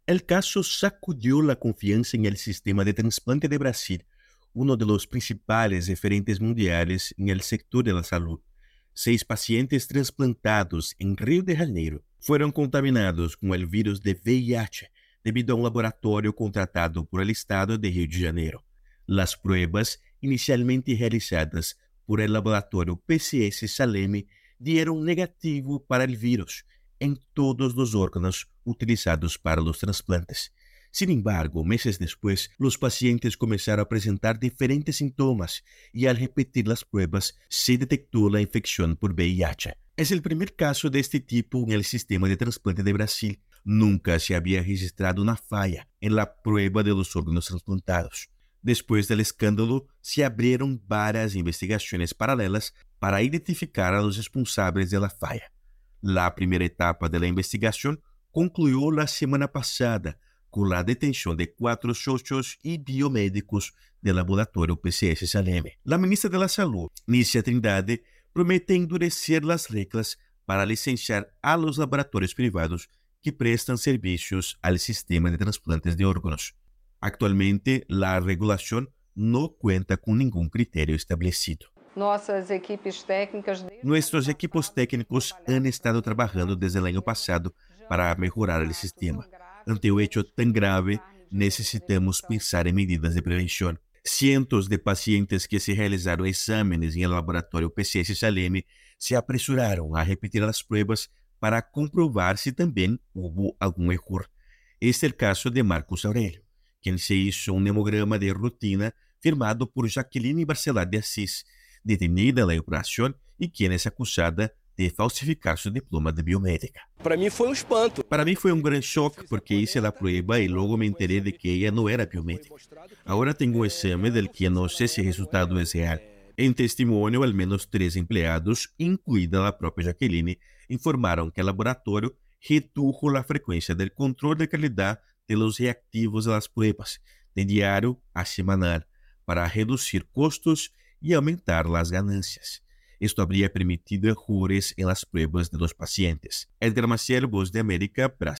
El caso sacudió la confianza en el sistema de trasplante de Brasil, uno de los principales referentes mundiales en el sector de la salud. 6 pacientes trasplantados en Río de Janeiro fueron contaminados con el virus de VIH debido a un laboratorio contratado por el Estado de Río de Janeiro. Las pruebas, inicialmente realizadas por el laboratorio PCS Saleme, dieron negativo para el virus en todos los órganos utilizados para los trasplantes. Sin embargo, meses después, los pacientes comenzaron a presentar diferentes síntomas y al repetir las pruebas se detectó la infección por VIH. Es el primer caso de este tipo en el sistema de trasplante de Brasil. Nunca se había registrado una falla en la prueba de los órganos trasplantados. Después del escándalo, se abrieron varias investigaciones paralelas para identificar a los responsables de la falla. La primera etapa de la investigación concluyó la semana pasada con la detención de 4 socios y biomédicos del laboratorio PCS Saleme. La ministra de la Salud, Nícia Trindade, promete endurecer las reglas para licenciar a los laboratorios privados que prestan servicios al sistema de trasplantes de órganos. Actualmente, la regulación no cuenta con ningún criterio establecido. Nuestros equipos técnicos han estado trabajando desde el año pasado para mejorar el sistema. Ante un hecho tan grave, necesitamos pensar en medidas de prevención. Cientos de pacientes que se realizaron exámenes en el laboratorio PCS Saleme se apresuraron a repetir las pruebas para comprobar si también hubo algún error. Este es el caso de Marcos Aurelio, quien se hizo un hemograma de rutina firmado por Jaqueline Barcelar de Assis, detenida en la operación y quien es acusada de falsificar su diploma de biomédica. Para mí fue un espanto. Para mí fue un gran shock porque hice la prueba y luego me enteré de que ella no era biomédica. Ahora tengo un examen del que no sé si el resultado es real. En testimonio, al menos 3 empleados, incluida la propia Jaqueline, informaron que el laboratorio redujo la frecuencia del control de calidad de los reactivos de las pruebas, de diario a semanal, para reducir costos y aumentar las ganancias. Esto habría permitido errores en las pruebas de los pacientes. Edgar Maciel, Voz de América, Brasil.